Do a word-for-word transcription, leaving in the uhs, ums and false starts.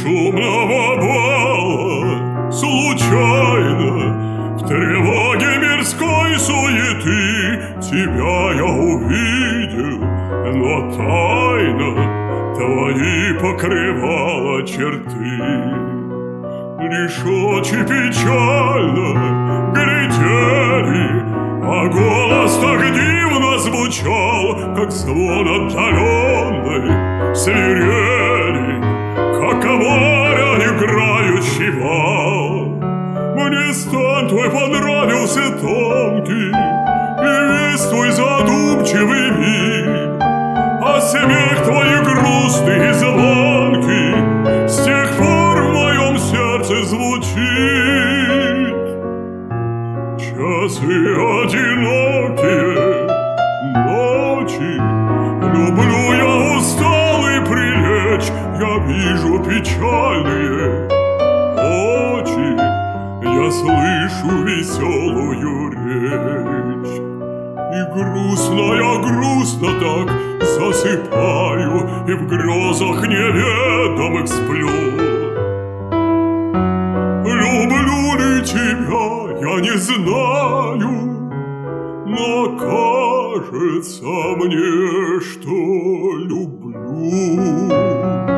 шумного бала случайно в тревоге мирской суеты тебя я увидел, но тайно твои покрывала черты. Лишь очи печально глядели, а голос так дивно звучал, как звон отдаленной свирели, как моря играющий вал. Мне стан твой понравился тонкий, и весь твой задумчивый вид, а смех твой грустный и звонкий с тех пор в моем сердце звучит. Часы одинокие, ночи, люблю я усталый прилечь, я вижу печальные очи, я слышу веселую речь. И грустно я грустно так засыпаю, и в грезах неведомых сплю. Люблю ли тебя, я не знаю, но кажется мне, что люблю.